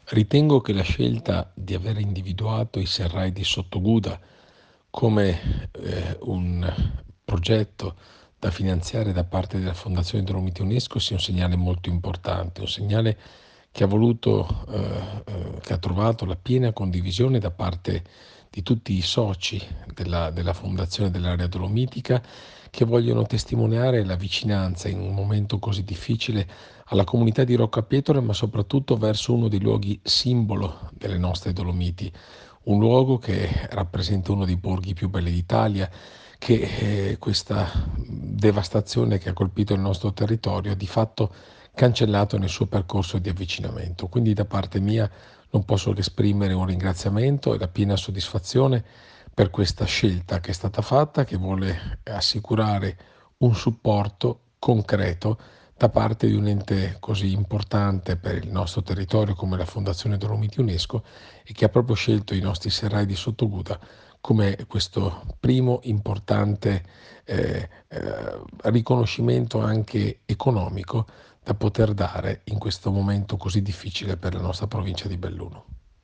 Ritengo che la scelta di aver individuato i Serralli di Sottoguda come un progetto da finanziare da parte della Fondazione Dolomiti UNESCO sia un segnale molto importante, un segnale che ha voluto, che ha trovato la piena condivisione da parte di tutti i soci della Fondazione dell'Area Dolomitica, che vogliono testimoniare la vicinanza in un momento così difficile alla comunità di Rocca Petrola, ma soprattutto verso uno dei luoghi simbolo delle nostre Dolomiti, un luogo che rappresenta uno dei borghi più belli d'Italia, che questa devastazione che ha colpito il nostro territorio ha di fatto cancellato nel suo percorso di avvicinamento. Quindi da parte mia non posso che esprimere un ringraziamento e la piena soddisfazione per questa scelta che è stata fatta, che vuole assicurare un supporto concreto da parte di un ente così importante per il nostro territorio come la Fondazione Dolomiti UNESCO, e che ha proprio scelto i nostri serralli di Sottoguda come questo primo importante riconoscimento anche economico da poter dare in questo momento così difficile per la nostra provincia di Belluno.